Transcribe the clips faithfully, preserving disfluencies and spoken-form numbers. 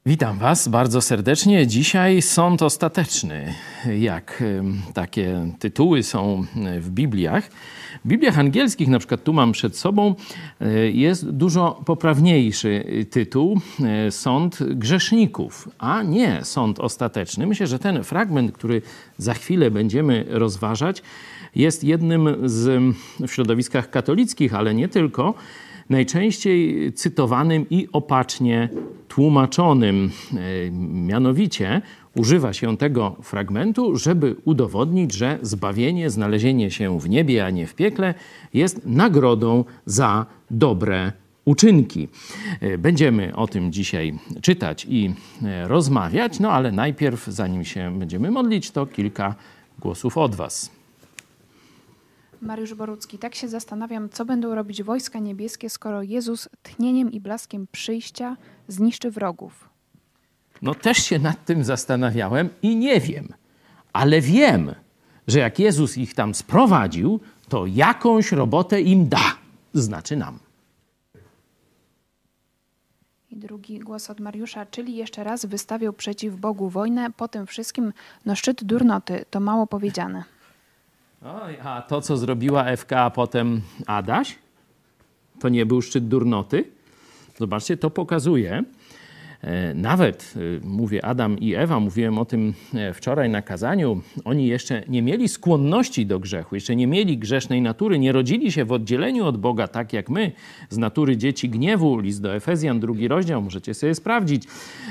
Witam Was bardzo serdecznie. Dzisiaj sąd ostateczny. Jak takie tytuły są w Bibliach. W Bibliach angielskich, na przykład tu mam przed sobą, jest dużo poprawniejszy tytuł Sąd grzeszników, a nie sąd ostateczny. Myślę, że ten fragment, który za chwilę będziemy rozważać, jest jednym z w środowiskach katolickich, ale nie tylko, najczęściej cytowanym i opacznie tłumaczonym. Mianowicie używa się tego fragmentu, żeby udowodnić, że zbawienie, znalezienie się w niebie, a nie w piekle, jest nagrodą za dobre uczynki. Będziemy o tym dzisiaj czytać i rozmawiać, no ale najpierw, zanim się będziemy modlić, to kilka głosów od Was. Mariusz Borucki, tak się zastanawiam, co będą robić wojska niebieskie, skoro Jezus tchnieniem i blaskiem przyjścia zniszczy wrogów. No też się nad tym zastanawiałem i nie wiem, ale wiem, że jak Jezus ich tam sprowadził, to jakąś robotę im da, znaczy nam. I drugi głos od Mariusza, czyli jeszcze raz wystawiał przeciw Bogu wojnę, po tym wszystkim, no szczyt durnoty, to mało powiedziane. Oj, a to, co zrobiła Ewka, a potem Adaś, to nie był szczyt durnoty? Zobaczcie, to pokazuje. Nawet, mówię, Adam i Ewa, mówiłem o tym wczoraj na kazaniu, oni jeszcze nie mieli skłonności do grzechu, jeszcze nie mieli grzesznej natury, nie rodzili się w oddzieleniu od Boga, tak jak my, z natury dzieci gniewu, list do Efezjan, drugi rozdział, możecie sobie sprawdzić,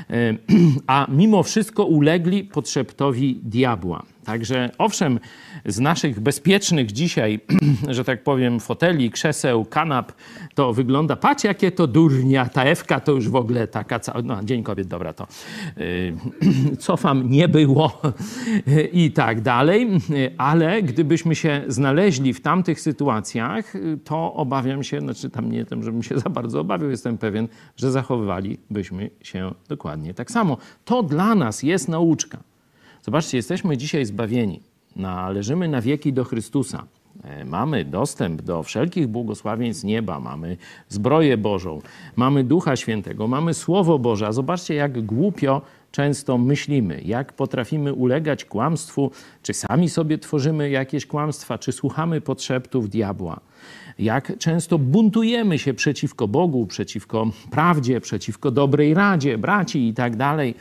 a mimo wszystko ulegli podszeptowi diabła. Także owszem, z naszych bezpiecznych dzisiaj, że tak powiem, foteli, krzeseł, kanap, to wygląda, patrz jakie to durnia, ta Ewka to już w ogóle taka cała, no Dzień Kobiet, dobra, to yy, cofam, nie było i tak dalej, ale gdybyśmy się znaleźli w tamtych sytuacjach, to obawiam się, znaczy tam nie tym, żebym się za bardzo obawiał, jestem pewien, że zachowywalibyśmy się dokładnie tak samo. To dla nas jest nauczka. Zobaczcie, jesteśmy dzisiaj zbawieni, należymy na wieki do Chrystusa. Mamy dostęp do wszelkich błogosławieństw nieba, mamy zbroję Bożą, mamy Ducha Świętego, mamy Słowo Boże. A zobaczcie, jak głupio często myślimy, jak potrafimy ulegać kłamstwu, czy sami sobie tworzymy jakieś kłamstwa, czy słuchamy podszeptów diabła. Jak często buntujemy się przeciwko Bogu, przeciwko prawdzie, przeciwko dobrej radzie, braci i tak dalej.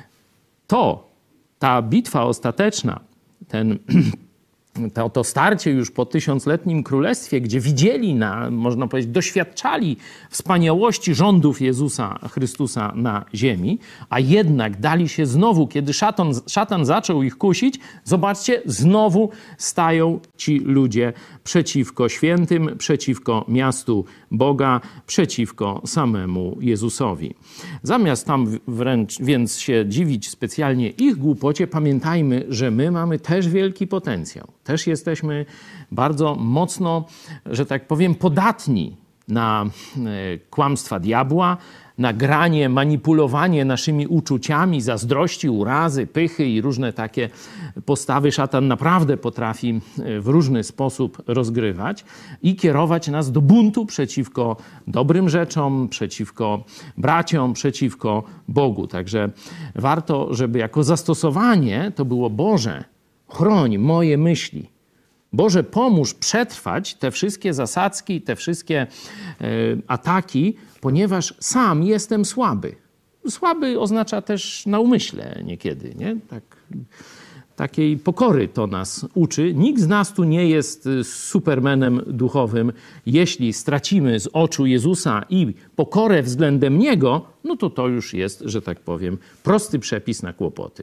To Ta bitwa ostateczna, ten, to, to starcie już po tysiącletnim królestwie, gdzie widzieli, na, można powiedzieć, doświadczali wspaniałości rządów Jezusa Chrystusa na ziemi, a jednak dali się znowu, kiedy szatan, szatan zaczął ich kusić, zobaczcie, znowu stają ci ludzie przeciwko świętym, przeciwko miastu Boga, przeciwko samemu Jezusowi. Zamiast tam wręcz więc się dziwić specjalnie ich głupocie, pamiętajmy, że my mamy też wielki potencjał. Też jesteśmy bardzo mocno, że tak powiem, podatni na kłamstwa diabła, na granie, manipulowanie naszymi uczuciami, zazdrości, urazy, pychy i różne takie postawy szatan naprawdę potrafi w różny sposób rozgrywać i kierować nas do buntu przeciwko dobrym rzeczom, przeciwko braciom, przeciwko Bogu. Także warto, żeby jako zastosowanie to było: Boże, chroń moje myśli. Boże, pomóż przetrwać te wszystkie zasadzki, te wszystkie e, ataki, ponieważ sam jestem słaby. Słaby oznacza też na umyśle niekiedy, nie? Tak, takiej pokory to nas uczy. Nikt z nas tu nie jest supermenem duchowym. Jeśli stracimy z oczu Jezusa i pokorę względem Niego, no to to już jest, że tak powiem, prosty przepis na kłopoty.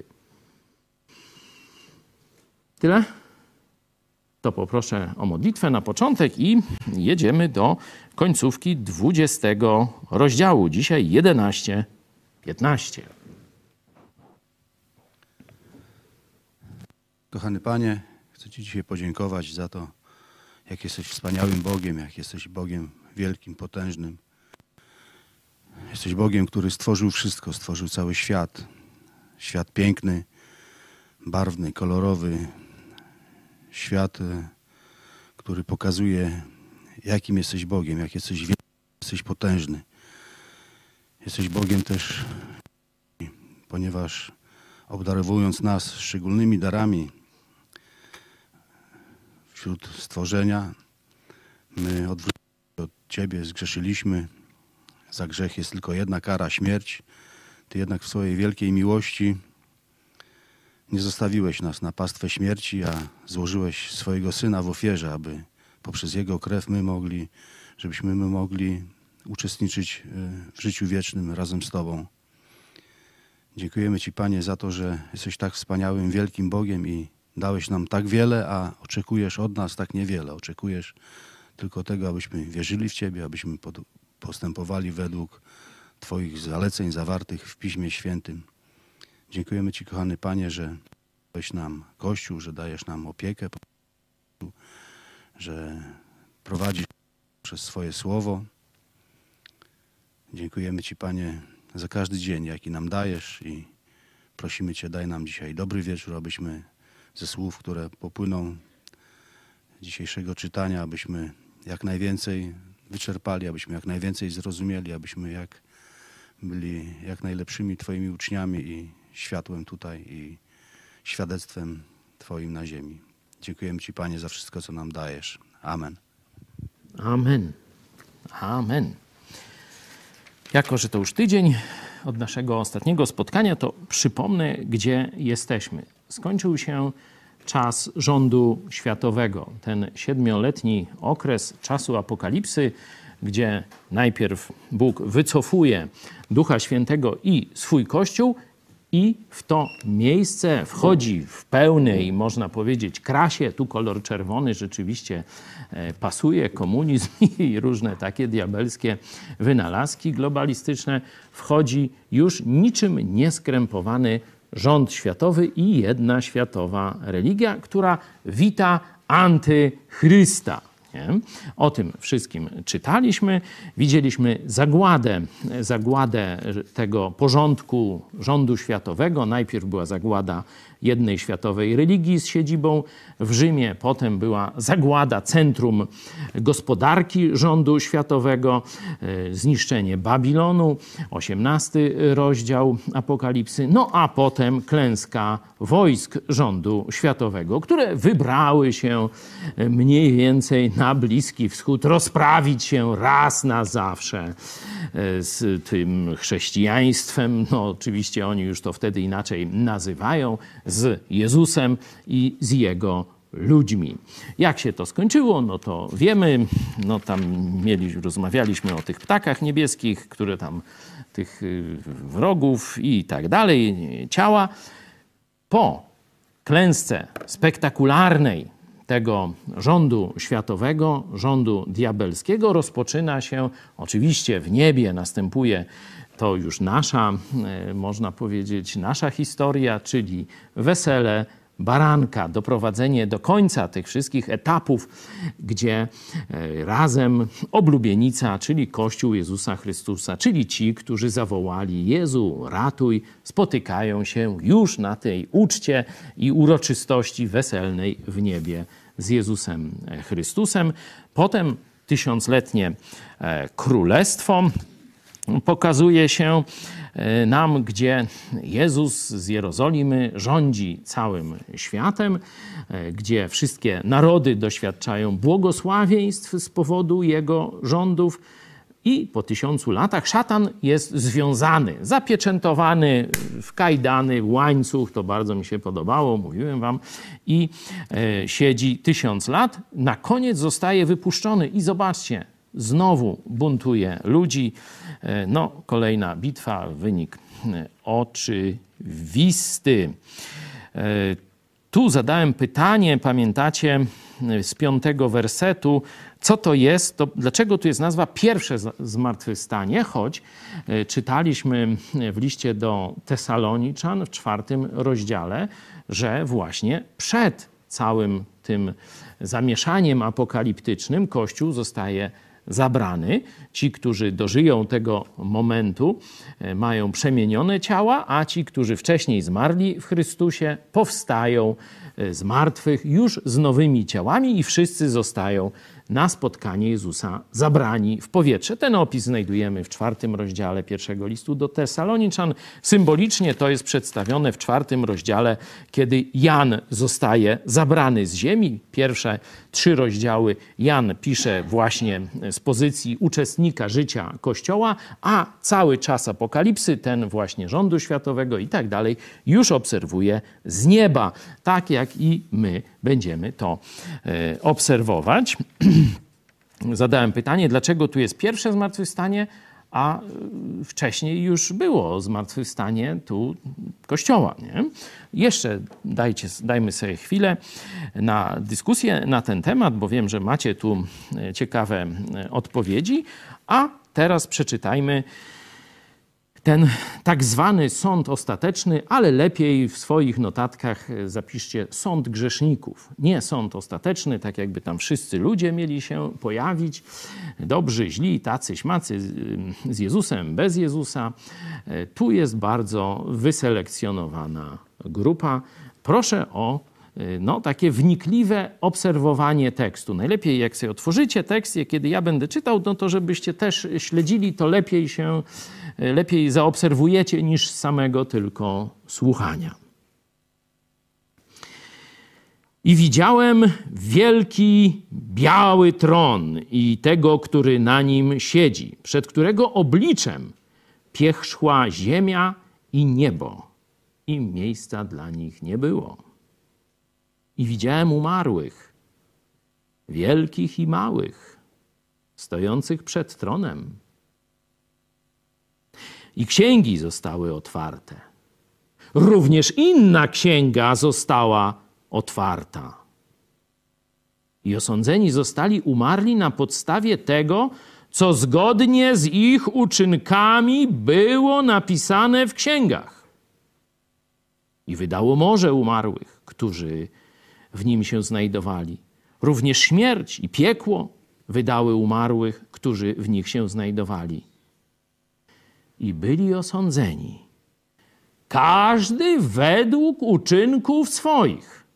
Tyle? To poproszę o modlitwę na początek i jedziemy do końcówki dwudziestego rozdziału. Dzisiaj jedenaście piętnaście. Kochany Panie, chcę Ci dzisiaj podziękować za to, jak jesteś wspaniałym Bogiem, jak jesteś Bogiem wielkim, potężnym. Jesteś Bogiem, który stworzył wszystko, stworzył cały świat. Świat piękny, barwny, kolorowy. Świat, który pokazuje, jakim jesteś Bogiem, jak jesteś wielki, jesteś potężny. Jesteś Bogiem też ponieważ obdarowując nas szczególnymi darami wśród stworzenia, my odwróciliśmy od Ciebie, zgrzeszyliśmy. Za grzech jest tylko jedna kara, śmierć. Ty jednak w swojej wielkiej miłości nie zostawiłeś nas na pastwę śmierci, a złożyłeś swojego Syna w ofierze, aby poprzez Jego krew my mogli, żebyśmy my mogli uczestniczyć w życiu wiecznym razem z Tobą. Dziękujemy Ci, Panie, za to, że jesteś tak wspaniałym, wielkim Bogiem i dałeś nam tak wiele, a oczekujesz od nas tak niewiele. Oczekujesz tylko tego, abyśmy wierzyli w Ciebie, abyśmy postępowali według Twoich zaleceń zawartych w Piśmie Świętym. Dziękujemy Ci, kochany Panie, że dałeś nam Kościół, że dajesz nam opiekę, że prowadzisz przez swoje słowo. Dziękujemy Ci, Panie, za każdy dzień, jaki nam dajesz i prosimy Cię, daj nam dzisiaj dobry wieczór, abyśmy ze słów, które popłyną z dzisiejszego czytania, abyśmy jak najwięcej wyczerpali, abyśmy jak najwięcej zrozumieli, abyśmy jak byli jak najlepszymi Twoimi uczniami i światłem tutaj i świadectwem Twoim na ziemi. Dziękujemy Ci, Panie, za wszystko, co nam dajesz. Amen. Amen. Amen. Jako że to już tydzień od naszego ostatniego spotkania, to przypomnę, gdzie jesteśmy. Skończył się czas rządu światowego, ten siedmioletni okres czasu apokalipsy, gdzie najpierw Bóg wycofuje Ducha Świętego i swój Kościół i w to miejsce wchodzi w pełnej, można powiedzieć, krasie. Tu kolor czerwony rzeczywiście pasuje, komunizm i różne takie diabelskie wynalazki globalistyczne. Wchodzi już niczym nieskrępowany rząd światowy i jedna światowa religia, która wita antychrysta. Nie? O tym wszystkim czytaliśmy. Widzieliśmy zagładę, zagładę tego porządku rządu światowego. Najpierw była zagłada jednej światowej religii z siedzibą w Rzymie, potem była zagłada centrum gospodarki rządu światowego, zniszczenie Babilonu, osiemnasty rozdział Apokalipsy, no a potem klęska wojsk rządu światowego, które wybrały się mniej więcej na Bliski Wschód, rozprawić się raz na zawsze z tym chrześcijaństwem. No oczywiście oni już to wtedy inaczej nazywają, z Jezusem i z Jego ludźmi. Jak się to skończyło, no to wiemy. No tam mieli, rozmawialiśmy o tych ptakach niebieskich, które tam, tych wrogów i tak dalej, ciała. Po klęsce spektakularnej tego rządu światowego, rządu diabelskiego rozpoczyna się, oczywiście w niebie następuje to już nasza, można powiedzieć, nasza historia, czyli wesele baranka, doprowadzenie do końca tych wszystkich etapów, gdzie razem oblubienica, czyli Kościół Jezusa Chrystusa, czyli ci, którzy zawołali: Jezu, ratuj, spotykają się już na tej uczcie i uroczystości weselnej w niebie z Jezusem Chrystusem. Potem tysiącletnie królestwo pokazuje się nam, gdzie Jezus z Jerozolimy rządzi całym światem, gdzie wszystkie narody doświadczają błogosławieństw z powodu Jego rządów. I po tysiącu latach szatan jest związany, zapieczętowany w kajdany, w łańcuch. To bardzo mi się podobało, mówiłem wam. I e, siedzi tysiąc lat. Na koniec zostaje wypuszczony. I zobaczcie, znowu buntuje ludzi. E, no, kolejna bitwa, wynik e, oczywisty. E, tu zadałem pytanie, pamiętacie, z piątego wersetu. Co to jest? To dlaczego tu jest nazwa pierwsze zmartwychwstanie? Choć czytaliśmy w liście do Tesaloniczan w czwartym rozdziale, że właśnie przed całym tym zamieszaniem apokaliptycznym Kościół zostaje zabrany. Ci, którzy dożyją tego momentu, mają przemienione ciała, a ci, którzy wcześniej zmarli w Chrystusie, powstają z martwych, już z nowymi ciałami i wszyscy zostają na spotkanie Jezusa zabrani w powietrze. Ten opis znajdujemy w czwartym rozdziale pierwszego listu do Tesaloniczan. Symbolicznie to jest przedstawione w czwartym rozdziale, kiedy Jan zostaje zabrany z ziemi. Pierwsze trzy rozdziały Jan pisze właśnie z pozycji uczestnika życia Kościoła, a cały czas Apokalipsy, ten właśnie rządu światowego i tak dalej, już obserwuje z nieba, tak jak i my będziemy to e, obserwować. Zadałem pytanie, dlaczego tu jest pierwsze zmartwychwstanie, a wcześniej już było zmartwychwstanie tu Kościoła. Nie? Jeszcze dajcie, dajmy sobie chwilę na dyskusję na ten temat, bo wiem, że macie tu ciekawe odpowiedzi, a teraz przeczytajmy ten tak zwany sąd ostateczny, ale lepiej w swoich notatkach zapiszcie sąd grzeszników. Nie sąd ostateczny, tak jakby tam wszyscy ludzie mieli się pojawić, dobrzy, źli, tacy, śmacy, z Jezusem, bez Jezusa. Tu jest bardzo wyselekcjonowana grupa. Proszę o no, takie wnikliwe obserwowanie tekstu. Najlepiej jak sobie otworzycie tekst, kiedy ja będę czytał, no to żebyście też śledzili, to lepiej się, lepiej zaobserwujecie niż z samego tylko słuchania. I widziałem wielki, biały tron i tego, który na nim siedzi, przed którego obliczem pierzchła ziemia i niebo i miejsca dla nich nie było. I widziałem umarłych, wielkich i małych, stojących przed tronem. I księgi zostały otwarte. Również inna księga została otwarta. I osądzeni zostali umarli na podstawie tego, co zgodnie z ich uczynkami było napisane w księgach. I wydało morze umarłych, którzy w nim się znajdowali. Również śmierć i piekło wydały umarłych, którzy w nich się znajdowali. I byli osądzeni, każdy według uczynków swoich.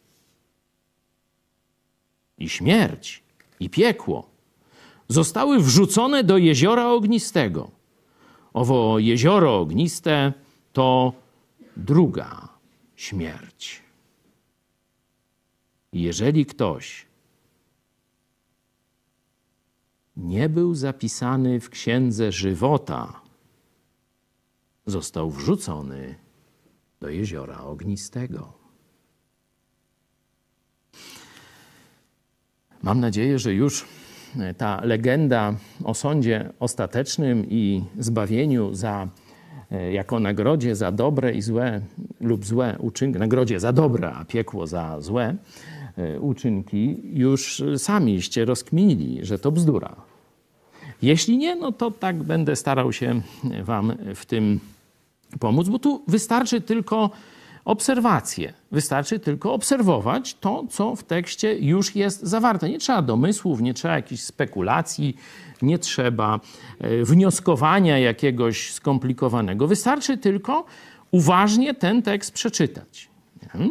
I śmierć i piekło zostały wrzucone do jeziora ognistego. Owo jezioro ogniste to druga śmierć. Jeżeli ktoś nie był zapisany w księdze żywota, został wrzucony do jeziora ognistego. Mam nadzieję, że już ta legenda o sądzie ostatecznym i zbawieniu za, jako nagrodzie za dobre i złe lub złe uczynki, nagrodzie za dobre, a piekło za złe uczynki, już samiście rozkminili, że to bzdura. Jeśli nie, no to tak będę starał się wam w tym pomóc, bo tu wystarczy tylko obserwacje. Wystarczy tylko obserwować to, co w tekście już jest zawarte. Nie trzeba domysłów, nie trzeba jakichś spekulacji, nie trzeba wnioskowania jakiegoś skomplikowanego. Wystarczy tylko uważnie ten tekst przeczytać. Nie?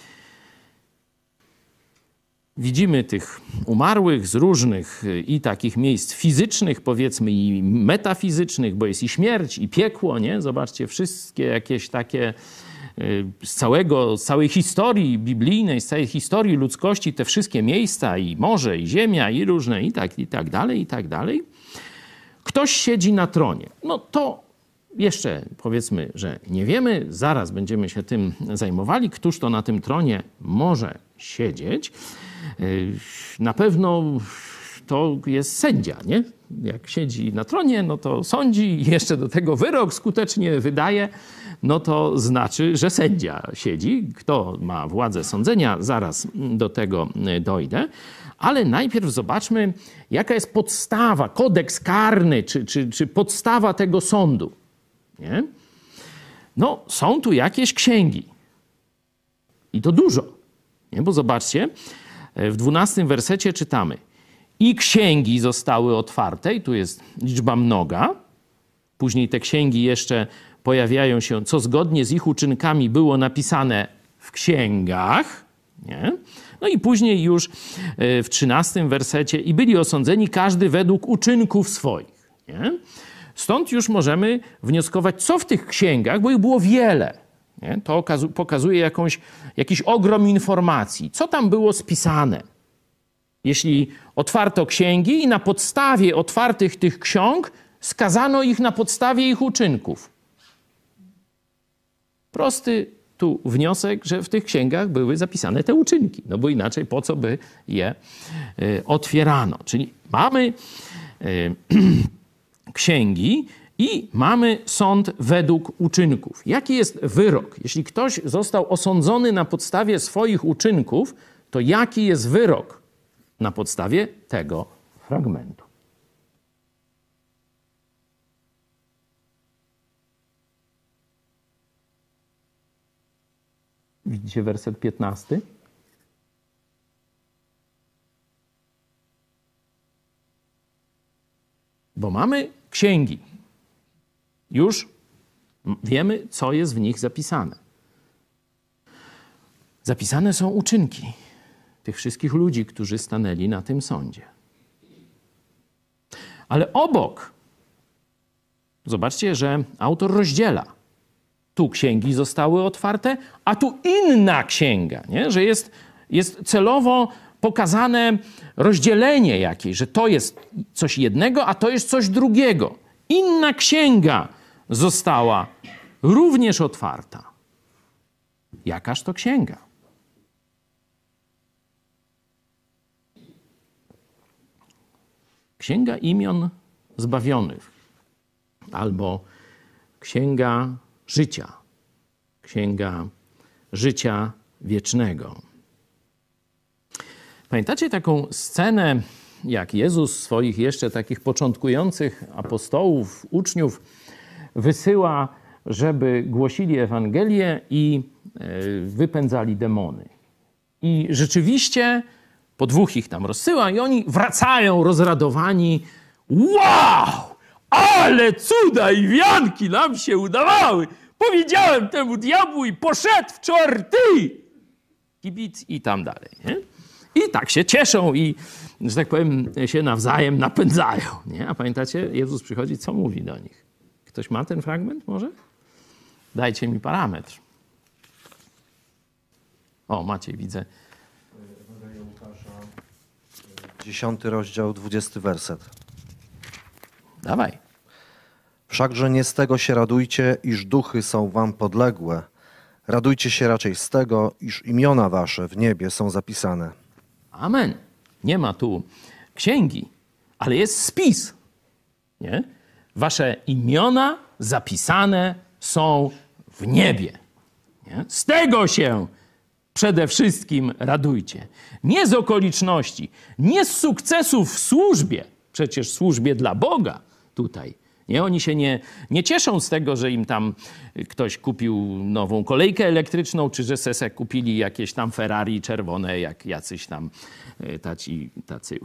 Widzimy tych umarłych z różnych i takich miejsc fizycznych, powiedzmy, i metafizycznych, bo jest i śmierć, i piekło, nie? Zobaczcie, wszystkie jakieś takie z całego, z całej historii biblijnej, z całej historii ludzkości, te wszystkie miejsca, i morze, i ziemia, i różne, i tak, i tak dalej, i tak dalej. Ktoś siedzi na tronie. No to jeszcze powiedzmy, że nie wiemy, zaraz będziemy się tym zajmowali, któż to na tym tronie może siedzieć. Na pewno to jest sędzia, nie? Jak siedzi na tronie, no to sądzi i jeszcze do tego wyrok skutecznie wydaje, no to znaczy, że sędzia siedzi. Kto ma władzę sądzenia, zaraz do tego dojdę. Ale najpierw zobaczmy, jaka jest podstawa, kodeks karny, czy, czy, czy podstawa tego sądu. Nie? No, są tu jakieś księgi. I to dużo. Nie? Bo zobaczcie, w dwunastym wersecie czytamy: i księgi zostały otwarte, i tu jest liczba mnoga. Później te księgi jeszcze pojawiają się, co zgodnie z ich uczynkami było napisane w księgach. Nie? No i później już w trzynastym wersecie i byli osądzeni każdy według uczynków swoich. Nie? Stąd już możemy wnioskować, co w tych księgach, bo ich było wiele. Nie? To pokazuje jakąś, jakiś ogrom informacji. Co tam było spisane? Jeśli otwarto księgi i na podstawie otwartych tych ksiąg skazano ich na podstawie ich uczynków. Prosty tu wniosek, że w tych księgach były zapisane te uczynki. No bo inaczej po co by je y, otwierano? Czyli mamy y, księgi i mamy sąd według uczynków. Jaki jest wyrok? Jeśli ktoś został osądzony na podstawie swoich uczynków, to jaki jest wyrok na podstawie tego fragmentu? Widzicie werset piętnasty? Bo mamy księgi. Już wiemy, co jest w nich zapisane. Zapisane są uczynki tych wszystkich ludzi, którzy stanęli na tym sądzie. Ale obok, zobaczcie, że autor rozdziela. Tu księgi zostały otwarte, a tu inna księga, nie? Że jest, jest celowo pokazane rozdzielenie jakieś, że to jest coś jednego, a to jest coś drugiego. Inna księga została również otwarta. Jakaż to księga? Księga imion zbawionych albo księga życia, księga życia wiecznego. Pamiętacie taką scenę, jak Jezus swoich jeszcze takich początkujących apostołów, uczniów wysyła, żeby głosili Ewangelię i wypędzali demony. I rzeczywiście po dwóch ich tam rozsyła i oni wracają rozradowani. Wow! Ale cuda i wianki nam się udawały! Powiedziałem temu diabłu i poszedł w czorty! Kibic i tam dalej. Nie? I tak się cieszą i, że tak powiem, się nawzajem napędzają. Nie? A pamiętacie, Jezus przychodzi, co mówi do nich? Ktoś ma ten fragment może? Dajcie mi parametr. O, Maciej, widzę. Dziesiąty rozdział, dwudziesty werset. Dawaj. Wszakże nie z tego się radujcie, iż duchy są wam podległe. Radujcie się raczej z tego, iż imiona wasze w niebie są zapisane. Amen. Nie ma tu księgi, ale jest spis. Nie? Wasze imiona zapisane są w niebie. Nie? Z tego się przede wszystkim radujcie. Nie z okoliczności, nie z sukcesów w służbie, przecież w służbie dla Boga tutaj. Nie? Oni się nie, nie cieszą z tego, że im tam ktoś kupił nową kolejkę elektryczną, czy że sesek kupili jakieś tam Ferrari czerwone, jak jacyś tam taci, tacy,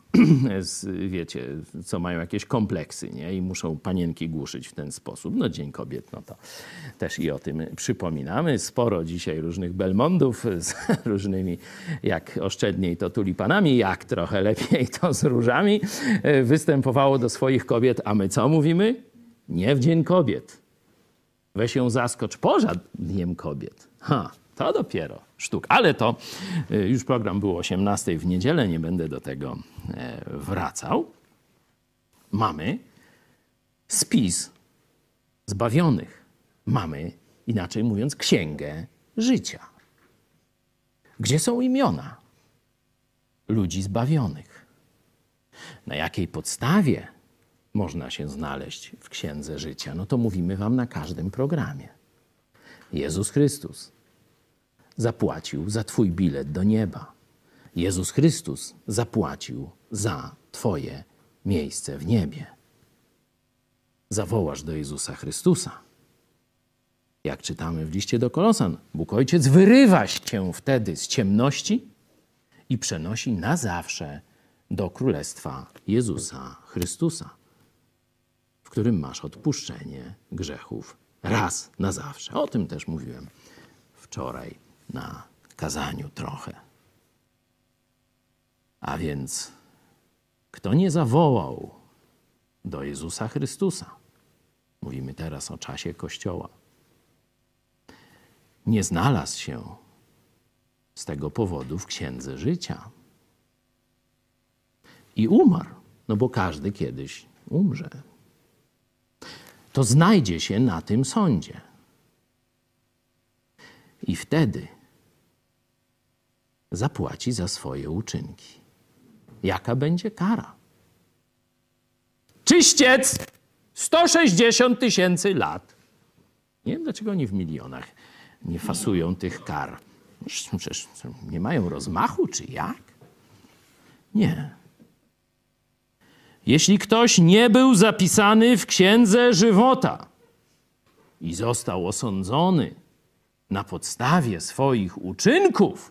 wiecie, co mają jakieś kompleksy, nie? I muszą panienki głuszyć w ten sposób. No Dzień Kobiet, no to też i o tym przypominamy. Sporo dzisiaj różnych belmondów z różnymi, jak oszczędniej to tulipanami, jak trochę lepiej to z różami, występowało do swoich kobiet. A my co mówimy? Nie w Dzień Kobiet. Weź ją zaskocz poza Dniem Kobiet. Ha, to dopiero sztuk. Ale to już program był o osiemnastej w niedzielę, nie będę do tego wracał. Mamy spis zbawionych. Mamy, inaczej mówiąc, księgę życia. Gdzie są imiona ludzi zbawionych? Na jakiej podstawie można się znaleźć w księdze życia? No to mówimy wam na każdym programie. Jezus Chrystus zapłacił za twój bilet do nieba. Jezus Chrystus zapłacił za twoje miejsce w niebie. Zawołasz do Jezusa Chrystusa. Jak czytamy w liście do Kolosan, Bóg Ojciec wyrywa cię wtedy z ciemności i przenosi na zawsze do Królestwa Jezusa Chrystusa, w którym masz odpuszczenie grzechów raz na zawsze. O tym też mówiłem wczoraj na kazaniu trochę. A więc kto nie zawołał do Jezusa Chrystusa, mówimy teraz o czasie Kościoła, nie znalazł się z tego powodu w Księdze Życia. I umarł, no bo każdy kiedyś umrze. To znajdzie się na tym sądzie. I wtedy zapłaci za swoje uczynki. Jaka będzie kara? Czyściec! sto sześćdziesiąt tysięcy lat. Nie wiem, dlaczego oni w milionach nie fasują tych kar. Przecież nie mają rozmachu, czy jak? Nie. Jeśli ktoś nie był zapisany w Księdze Żywota i został osądzony na podstawie swoich uczynków,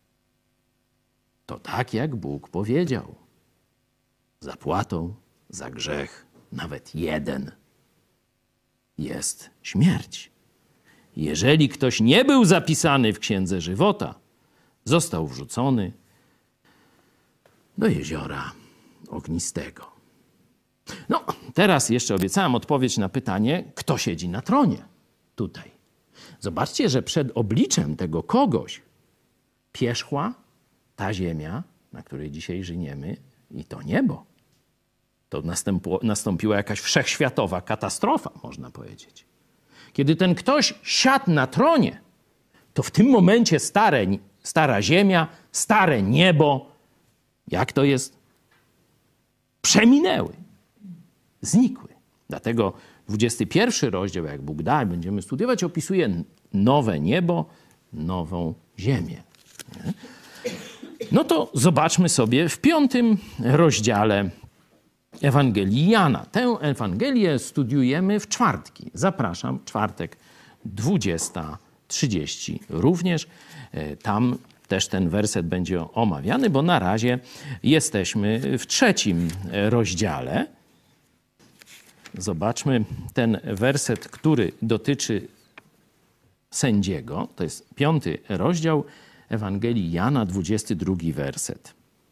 to tak jak Bóg powiedział, zapłatą za grzech, nawet jeden, jest śmierć. Jeżeli ktoś nie był zapisany w Księdze Żywota, został wrzucony do jeziora ognistego. No, teraz jeszcze obiecałem odpowiedź na pytanie, kto siedzi na tronie tutaj. Zobaczcie, że przed obliczem tego kogoś pierzchła ta ziemia, na której dzisiaj żyjemy, i to niebo. To nastąpiła jakaś wszechświatowa katastrofa, można powiedzieć. Kiedy ten ktoś siadł na tronie, to w tym momencie stare, stara ziemia, stare niebo, jak to jest? Przeminęły, znikły. Dlatego dwudziesty pierwszy rozdział, jak Bóg da, będziemy studiować, opisuje nowe niebo, nową ziemię. Nie? No to zobaczmy sobie w piątym rozdziale Ewangelii Jana. Tę Ewangelię studiujemy w czwartki. Zapraszam, czwartek dwudziesta trzydzieści również. Tam też ten werset będzie omawiany, bo na razie jesteśmy w trzecim rozdziale. Zobaczmy ten werset, który dotyczy sędziego. To jest piąty rozdział Ewangelii Jana, dwudziesty drugi werset.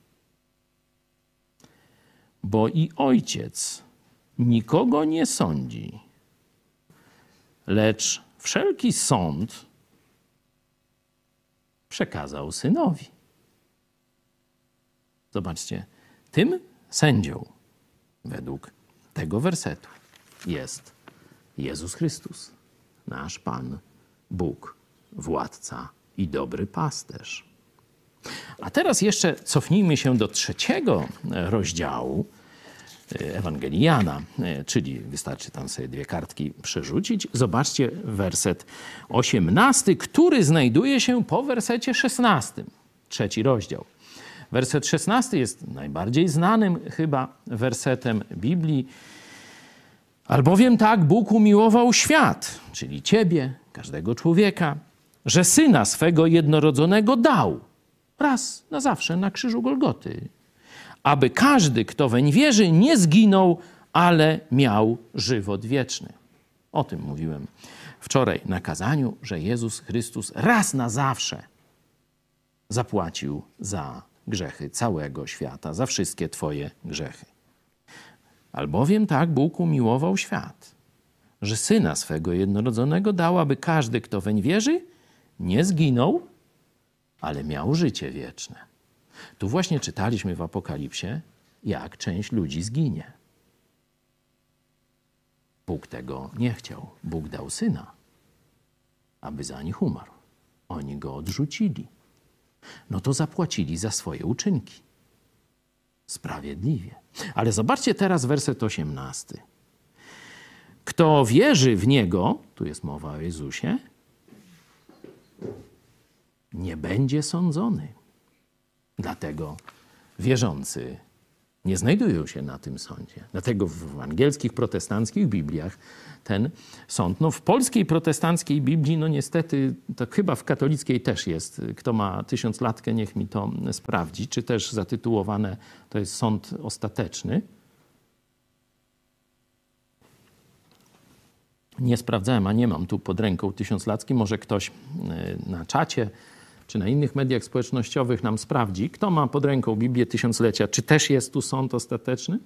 Bo i Ojciec nikogo nie sądzi, lecz wszelki sąd przekazał Synowi. Zobaczcie, tym sędzią według tego wersetu jest Jezus Chrystus, nasz Pan, Bóg, władca i dobry pasterz. A teraz jeszcze cofnijmy się do trzeciego rozdziału Ewangelii Jana, czyli wystarczy tam sobie dwie kartki przerzucić. Zobaczcie werset osiemnasty, który znajduje się po wersecie szesnastym. Trzeci rozdział. Werset szesnasty jest najbardziej znanym chyba wersetem Biblii. Albowiem tak Bóg umiłował świat, czyli ciebie, każdego człowieka, że Syna swego jednorodzonego dał raz na zawsze na krzyżu Golgoty, aby każdy, kto weń wierzy, nie zginął, ale miał żywot wieczny. O tym mówiłem wczoraj na kazaniu, że Jezus Chrystus raz na zawsze zapłacił za grzechy całego świata, za wszystkie twoje grzechy. Albowiem tak Bóg umiłował świat, że Syna swego jednorodzonego dał, aby każdy, kto weń wierzy, nie zginął, ale miał życie wieczne. Tu właśnie czytaliśmy w Apokalipsie, jak część ludzi zginie. Bóg tego nie chciał. Bóg dał Syna, aby za nich umarł. Oni go odrzucili. No to zapłacili za swoje uczynki. Sprawiedliwie. Ale zobaczcie teraz werset osiemnasty. Kto wierzy w Niego, tu jest mowa o Jezusie, nie będzie sądzony. Dlatego wierzący nie znajdują się na tym sądzie. Dlatego w angielskich, protestanckich Bibliach ten sąd, no w polskiej protestanckiej Biblii, no niestety, to chyba w katolickiej też jest. Kto ma tysiąclatkę, niech mi to sprawdzi. Czy też zatytułowane to jest sąd ostateczny. Nie sprawdzałem, a nie mam tu pod ręką tysiąclatki. Może ktoś na czacie czy na innych mediach społecznościowych nam sprawdzi, kto ma pod ręką Biblię Tysiąclecia, czy też jest tu sąd ostateczny?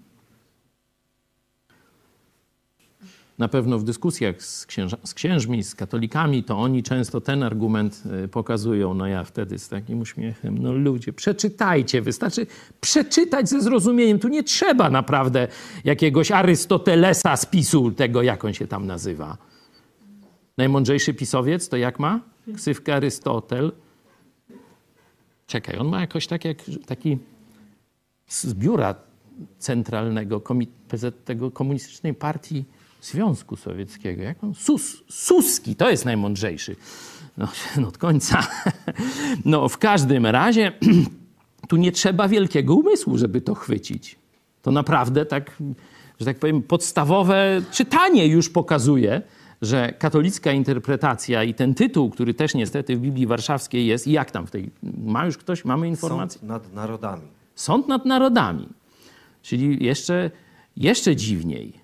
Na pewno w dyskusjach z, księża, z księżmi, z katolikami, to oni często ten argument pokazują. No ja wtedy z takim uśmiechem, no ludzie, przeczytajcie, wystarczy przeczytać ze zrozumieniem. Tu nie trzeba naprawdę jakiegoś Arystotelesa z PiSu, tego jak on się tam nazywa. Najmądrzejszy pisowiec to jak ma? Ksywkę Arystotel. Czekaj, on ma jakoś tak jak taki z biura centralnego P Z tego Komunistycznej Partii Związku Sowieckiego. Jak on? Sus, Suski, to jest najmądrzejszy. No, no od końca. No w każdym razie tu nie trzeba wielkiego umysłu, żeby to chwycić. To naprawdę tak, że tak powiem, podstawowe czytanie już pokazuje, że katolicka interpretacja i ten tytuł, który też niestety w Biblii Warszawskiej jest, i jak tam w tej... Ma już ktoś, mamy informację? Sąd nad narodami. Sąd nad narodami. Czyli jeszcze, jeszcze dziwniej.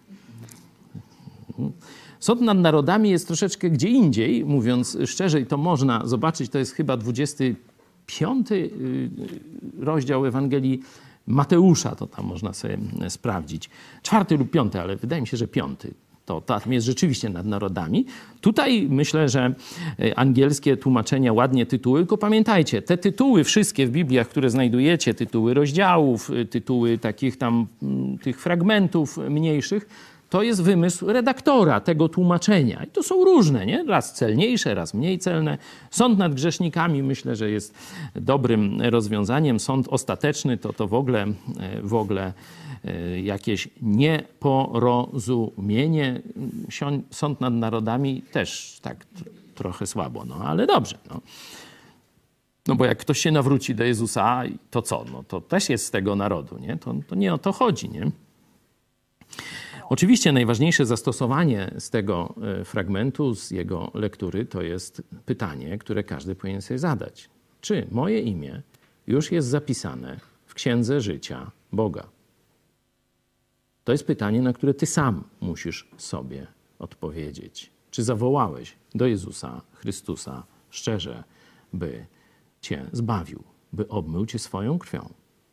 Sąd nad narodami jest troszeczkę gdzie indziej, mówiąc szczerze, i to można zobaczyć, to jest chyba dwudziesty piąty rozdział Ewangelii Mateusza, to tam można sobie sprawdzić. Czwarty lub piąty, ale wydaje mi się, że piąty. To tam jest rzeczywiście nad narodami. Tutaj myślę, że angielskie tłumaczenia ładnie tytuły, tylko pamiętajcie, te tytuły wszystkie w Bibliach, które znajdujecie, tytuły rozdziałów, tytuły takich tam tych fragmentów mniejszych, to jest wymysł redaktora tego tłumaczenia. I to są różne, nie? Raz celniejsze, raz mniej celne. Sąd nad grzesznikami myślę, że jest dobrym rozwiązaniem. Sąd ostateczny to to w ogóle, w ogóle jakieś nieporozumienie. Sąd nad narodami też tak trochę słabo, no ale dobrze. No. No bo jak ktoś się nawróci do Jezusa, to co? No to też jest z tego narodu, nie? To, to nie o to chodzi, nie? Oczywiście najważniejsze zastosowanie z tego fragmentu, z jego lektury, to jest pytanie, które każdy powinien sobie zadać. Czy moje imię już jest zapisane w Księdze Życia Boga? To jest pytanie, na które ty sam musisz sobie odpowiedzieć. Czy zawołałeś do Jezusa Chrystusa szczerze, by cię zbawił, by obmył cię swoją krwią?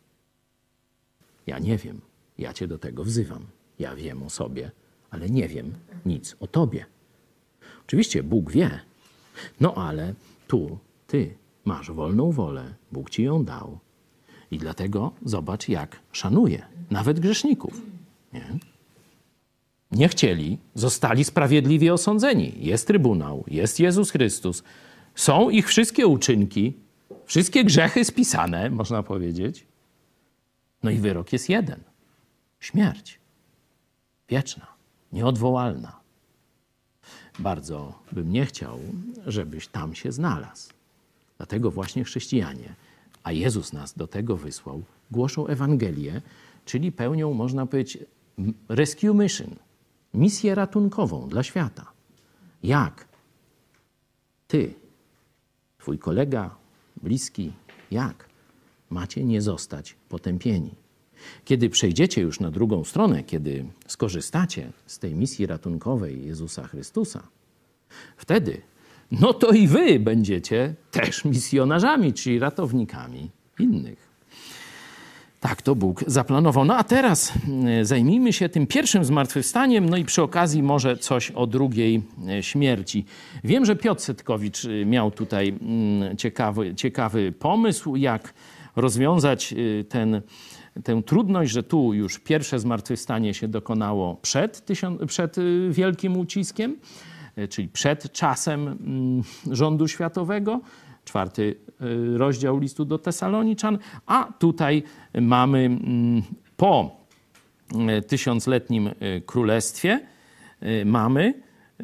Ja nie wiem. Ja cię do tego wzywam. Ja wiem o sobie, ale nie wiem nic o tobie. Oczywiście Bóg wie, no ale tu ty masz wolną wolę, Bóg ci ją dał. I dlatego zobacz, jak szanuje nawet grzeszników. Nie? Nie chcieli, zostali sprawiedliwie osądzeni. Jest Trybunał, jest Jezus Chrystus. Są ich wszystkie uczynki, wszystkie grzechy spisane, można powiedzieć. No i wyrok jest jeden. Śmierć. Wieczna, nieodwołalna. Bardzo bym nie chciał, żebyś tam się znalazł. Dlatego właśnie chrześcijanie, a Jezus nas do tego wysłał, głoszą Ewangelię, czyli pełnią, można powiedzieć, rescue mission, misję ratunkową dla świata. Jak ty, twój kolega, bliski, jak macie nie zostać potępieni? Kiedy przejdziecie już na drugą stronę, kiedy skorzystacie z tej misji ratunkowej Jezusa Chrystusa, wtedy, no to i wy będziecie też misjonarzami, czyli ratownikami innych. Tak to Bóg zaplanował. No a teraz zajmijmy się tym pierwszym zmartwychwstaniem, no i przy okazji może coś o drugiej śmierci. Wiem, że Piotr Setkowicz miał tutaj ciekawy, ciekawy pomysł, jak rozwiązać ten tę trudność, że tu już pierwsze zmartwychwstanie się dokonało przed, tysiąc, przed wielkim uciskiem, czyli przed czasem rządu światowego, czwarty rozdział listu do Tesaloniczan, a tutaj mamy po tysiącletnim królestwie, mamy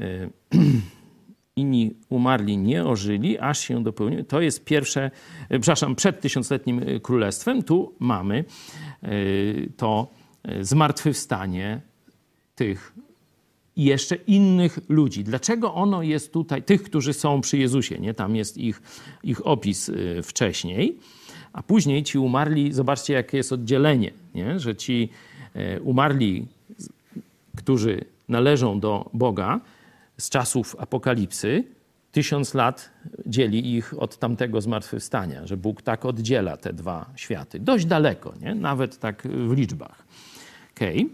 inni umarli nie ożyli, aż się dopełniło. To jest pierwsze, przepraszam, przed tysiącletnim królestwem. Tu mamy to zmartwychwstanie tych i jeszcze innych ludzi. Dlaczego ono jest tutaj, tych, którzy są przy Jezusie, nie? Tam jest ich, ich opis wcześniej, a później ci umarli, zobaczcie, jakie jest oddzielenie, nie? Że ci umarli, którzy należą do Boga z czasów apokalipsy, tysiąc lat dzieli ich od tamtego zmartwychwstania, że Bóg tak oddziela te dwa światy. Dość daleko, nie? Nawet tak w liczbach. Okej.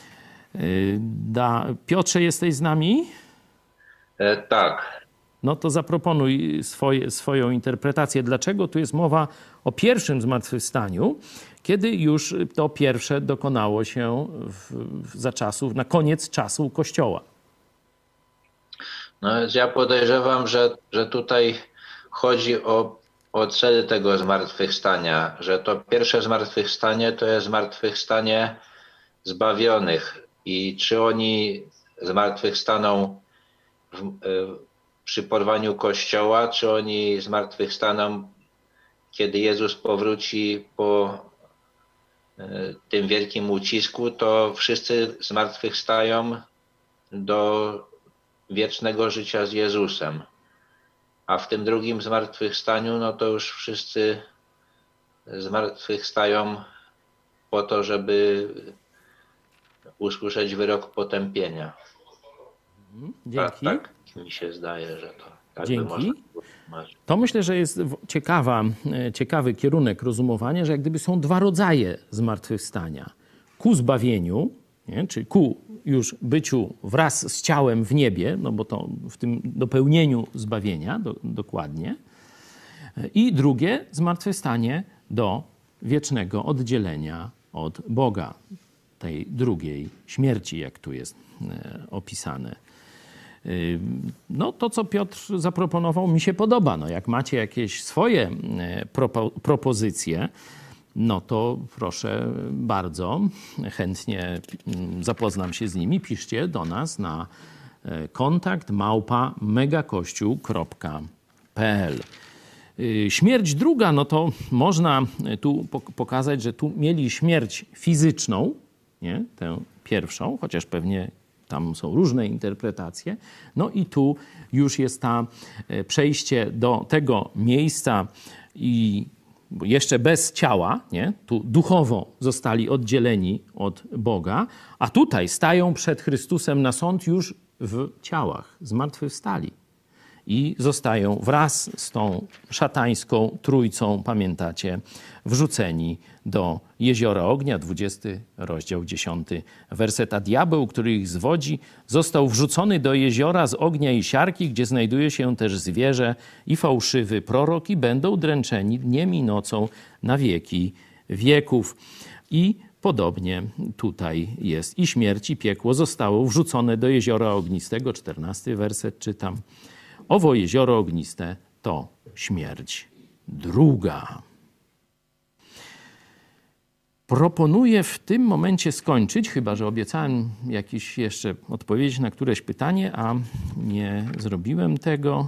Okay. Piotrze, jesteś z nami? E, tak. No to zaproponuj swoje, swoją interpretację. Dlaczego tu jest mowa o pierwszym zmartwychwstaniu, kiedy już to pierwsze dokonało się w, w, za czasów, na koniec czasu Kościoła? No więc ja podejrzewam, że, że tutaj chodzi o, o cel tego zmartwychwstania, że to pierwsze zmartwychwstanie to jest zmartwychwstanie zbawionych i czy oni zmartwychwstaną w, w, przy porwaniu Kościoła, czy oni zmartwychwstaną, kiedy Jezus powróci po y, tym wielkim ucisku, to wszyscy zmartwychwstają do wiecznego życia z Jezusem. A w tym drugim zmartwychwstaniu, no to już wszyscy zmartwychwstają po to, żeby usłyszeć wyrok potępienia. Dzięki. Tak, tak mi się zdaje, że to tak Dzięki. by można tłumaczyć. To myślę, że jest ciekawa, ciekawy kierunek rozumowania, że jak gdyby są dwa rodzaje zmartwychwstania. Ku zbawieniu, nie? Czyli ku już byciu wraz z ciałem w niebie, no bo to w tym dopełnieniu zbawienia do, dokładnie. I drugie zmartwychwstanie do wiecznego oddzielenia od Boga, tej drugiej śmierci, jak tu jest e, opisane. E, no to, co Piotr zaproponował, mi się podoba. No, jak macie jakieś swoje e, propo, propozycje, no to proszę bardzo, chętnie zapoznam się z nimi. Piszcie do nas na kontakt małpa megakościół kropka p l. Śmierć druga, no to można tu pokazać, że tu mieli śmierć fizyczną, nie? Tę pierwszą, chociaż pewnie tam są różne interpretacje. No i tu już jest ta przejście do tego miejsca i jeszcze bez ciała, nie? Tu duchowo zostali oddzieleni od Boga, a tutaj stają przed Chrystusem na sąd już w ciałach, zmartwychwstali. I zostają wraz z tą szatańską trójcą, pamiętacie, wrzuceni do jeziora ognia, dwudziesty rozdział, dziesiąty werset. A diabeł, który ich zwodzi, został wrzucony do jeziora z ognia i siarki, gdzie znajduje się też zwierzę i fałszywy prorok i będą dręczeni dniem i nocą na wieki wieków. I podobnie tutaj jest. I śmierć i piekło zostało wrzucone do jeziora ognistego, czternasty werset czytam. Owo jezioro ogniste to śmierć druga. Proponuję w tym momencie skończyć, chyba że obiecałem jakieś jeszcze odpowiedzieć na któreś pytanie, a nie zrobiłem tego.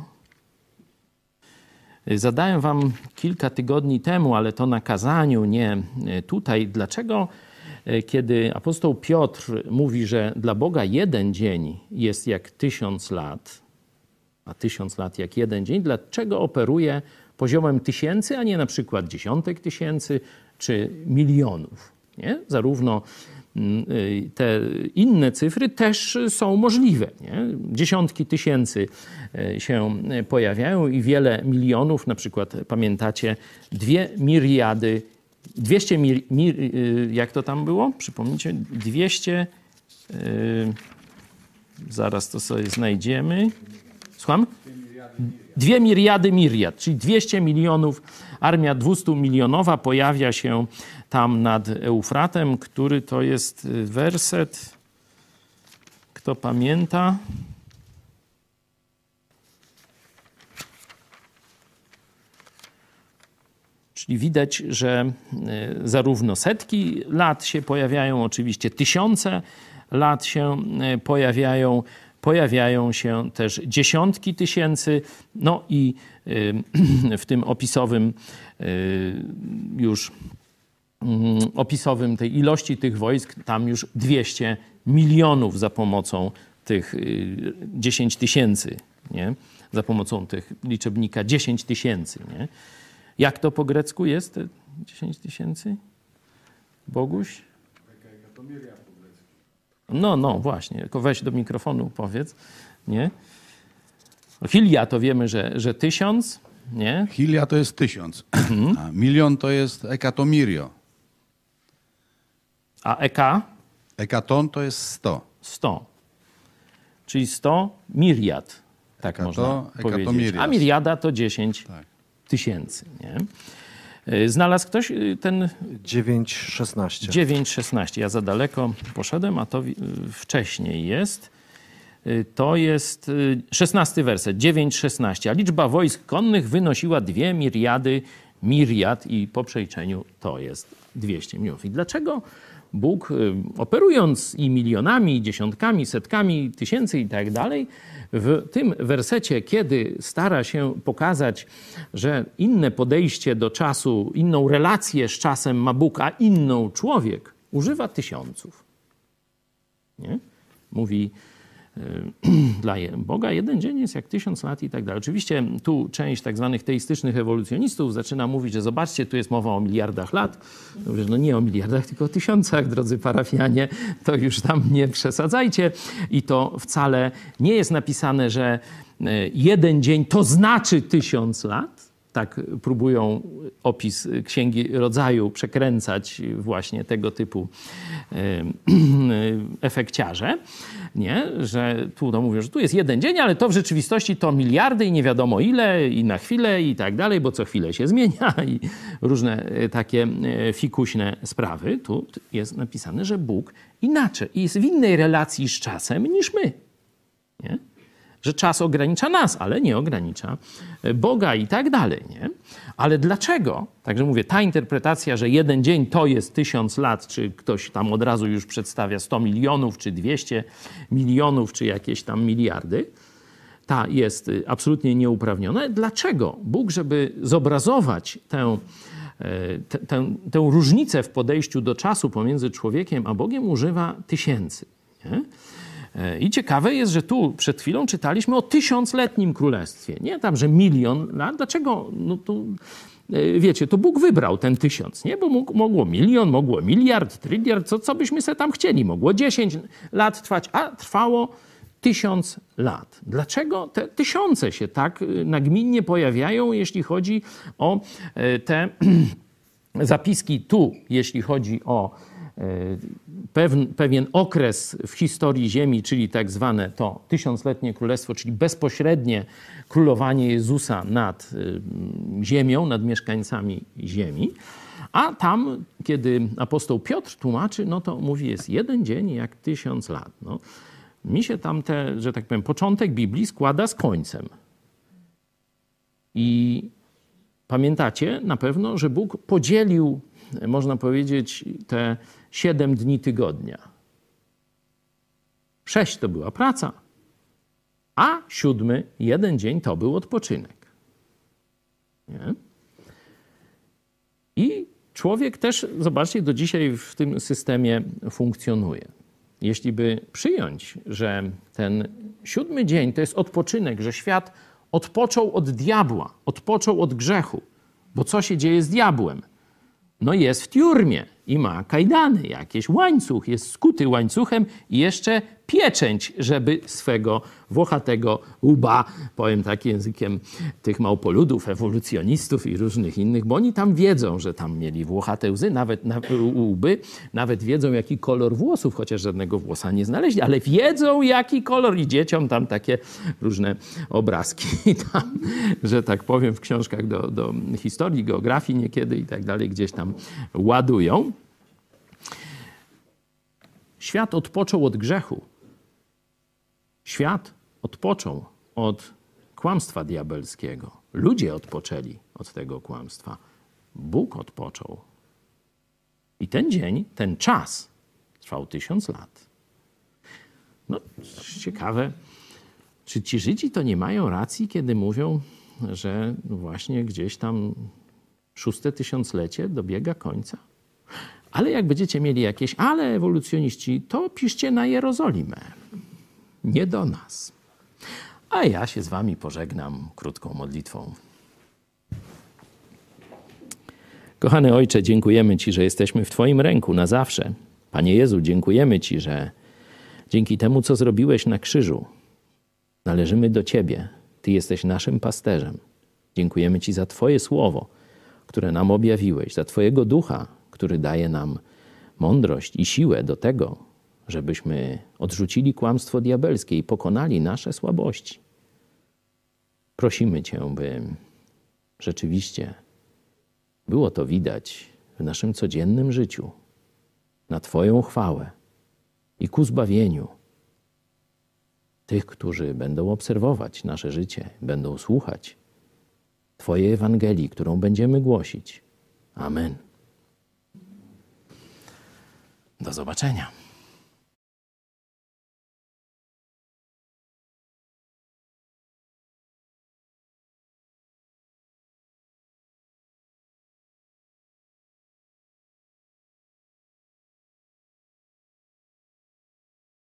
Zadałem wam kilka tygodni temu, ale to na kazaniu, nie tutaj. Dlaczego, kiedy apostoł Piotr mówi, że dla Boga jeden dzień jest jak tysiąc lat, a tysiąc lat jak jeden dzień, dlaczego operuje poziomem tysięcy, a nie na przykład dziesiątek tysięcy czy milionów? Nie? Zarówno te inne cyfry też są możliwe. Nie? Dziesiątki tysięcy się pojawiają i wiele milionów, na przykład pamiętacie, dwie miriady, dwieście mir, mir, jak to tam było? Przypomnijcie, dwieście, yy, zaraz to sobie znajdziemy. Słucham? Dwie miriady miriad, czyli dwieście milionów, armia dwustumilionowa pojawia się tam nad Eufratem, który to jest werset, kto pamięta? Czyli widać, że zarówno setki lat się pojawiają, oczywiście tysiące lat się pojawiają, pojawiają się też dziesiątki tysięcy, no i w tym opisowym już opisowym tej ilości tych wojsk, tam już dwieście milionów za pomocą tych dziesięć tysięcy, nie? Za pomocą tych liczebnika dziesięć tysięcy, nie? Jak to po grecku jest, te dziesięć tysięcy? Boguś? No, no, właśnie. Tylko weź do mikrofonu, powiedz, nie? Hilia to wiemy, że, że tysiąc, nie? Hilia to jest tysiąc, a milion to jest ekatomirio. A eka? Ekaton to jest sto. sto. Czyli sto miriad, tak Ekato- można powiedzieć. ekatomirias. A miriada to dziesięć Tak. tysięcy. Nie? Y, Znalazł ktoś y, ten dziewięć szesnaście. dziewięć szesnaście. Ja za daleko poszedłem, a to wi- y, wcześniej jest. Y, To jest y, szesnasty werset, dziewięć szesnaście. A liczba wojsk konnych wynosiła dwie miriady miriad i po przeliczeniu to jest dwieście milionów. I dlaczego Bóg, y, operując i milionami, i dziesiątkami, setkami tysięcy i tak dalej, w tym wersecie, kiedy stara się pokazać, że inne podejście do czasu, inną relację z czasem ma Bóg, a inną człowiek, używa tysiąców. Nie? Mówi, dla Boga jeden dzień jest jak tysiąc lat i tak dalej. Oczywiście tu część tak zwanych teistycznych ewolucjonistów zaczyna mówić, że zobaczcie, tu jest mowa o miliardach lat. Mówię, że no nie o miliardach, tylko o tysiącach, drodzy parafianie. To już tam nie przesadzajcie. I to wcale nie jest napisane, że jeden dzień to znaczy tysiąc lat. Tak próbują opis Księgi Rodzaju przekręcać właśnie tego typu efekciarze, nie? Że tu to mówią, że tu jest jeden dzień, ale to w rzeczywistości to miliardy i nie wiadomo ile i na chwilę i tak dalej, bo co chwilę się zmienia i różne takie fikuśne sprawy. Tu jest napisane, że Bóg inaczej jest w innej relacji z czasem niż my. Nie? Że czas ogranicza nas, ale nie ogranicza Boga i tak dalej. Nie? Ale dlaczego? Także mówię, ta interpretacja, że jeden dzień to jest tysiąc lat, czy ktoś tam od razu już przedstawia sto milionów, czy dwieście milionów, czy jakieś tam miliardy, ta jest absolutnie nieuprawniona. Dlaczego Bóg, żeby zobrazować tę, tę, tę, tę różnicę w podejściu do czasu pomiędzy człowiekiem a Bogiem, używa tysięcy? Nie? I ciekawe jest, że tu przed chwilą czytaliśmy o tysiącletnim królestwie. Nie tam, że milion lat. Dlaczego? No to, wiecie, to Bóg wybrał ten tysiąc, nie? Bo mógł, mogło milion, mogło miliard, tryliard, co, co byśmy sobie tam chcieli. Mogło dziesięć lat trwać, a trwało tysiąc lat. Dlaczego te tysiące się tak nagminnie pojawiają, jeśli chodzi o te zapiski tu, jeśli chodzi o Pewien, pewien okres w historii Ziemi, czyli tak zwane to tysiącletnie królestwo, czyli bezpośrednie królowanie Jezusa nad ziemią, nad mieszkańcami ziemi. A tam, kiedy apostoł Piotr tłumaczy, no to mówi, jest jeden dzień jak tysiąc lat. No, mi się tam te, że tak powiem, początek Biblii składa z końcem. I pamiętacie na pewno, że Bóg podzielił, można powiedzieć, te siedem dni tygodnia. Sześć to była praca, a siódmy, jeden dzień to był odpoczynek. Nie? I człowiek też, zobaczcie, do dzisiaj w tym systemie funkcjonuje. Jeśli by przyjąć, że ten siódmy dzień to jest odpoczynek, że świat odpoczął od diabła, odpoczął od grzechu, bo co się dzieje z diabłem? No jest w tiurmie i ma kajdany, jakiś łańcuch, jest skuty łańcuchem i jeszcze pieczęć, żeby swego włochatego łba, powiem tak językiem tych małpoludów, ewolucjonistów i różnych innych, bo oni tam wiedzą, że tam mieli włochate łzy, nawet na, łby, nawet wiedzą, jaki kolor włosów, chociaż żadnego włosa nie znaleźli, ale wiedzą, jaki kolor i dzieciom tam takie różne obrazki tam, że tak powiem, w książkach do, do historii, geografii niekiedy i tak dalej gdzieś tam ładują. Świat odpoczął od grzechu. Świat odpoczął od kłamstwa diabelskiego. Ludzie odpoczęli od tego kłamstwa. Bóg odpoczął. I ten dzień, ten czas trwał tysiąc lat. No, ciekawe, czy ci Żydzi to nie mają racji, kiedy mówią, że właśnie gdzieś tam szóste tysiąclecie dobiega końca? Ale jak będziecie mieli jakieś ale ewolucjoniści, to piszcie na Jerozolimę. Nie do nas. A ja się z wami pożegnam krótką modlitwą. Kochany Ojcze, dziękujemy Ci, że jesteśmy w Twoim ręku na zawsze. Panie Jezu, dziękujemy Ci, że dzięki temu, co zrobiłeś na krzyżu, należymy do Ciebie. Ty jesteś naszym pasterzem. Dziękujemy Ci za Twoje słowo, które nam objawiłeś, za Twojego ducha, który daje nam mądrość i siłę do tego, żebyśmy odrzucili kłamstwo diabelskie i pokonali nasze słabości. Prosimy Cię, by rzeczywiście było to widać w naszym codziennym życiu, na Twoją chwałę i ku zbawieniu tych, którzy będą obserwować nasze życie, będą słuchać Twojej Ewangelii, którą będziemy głosić. Amen. Do zobaczenia.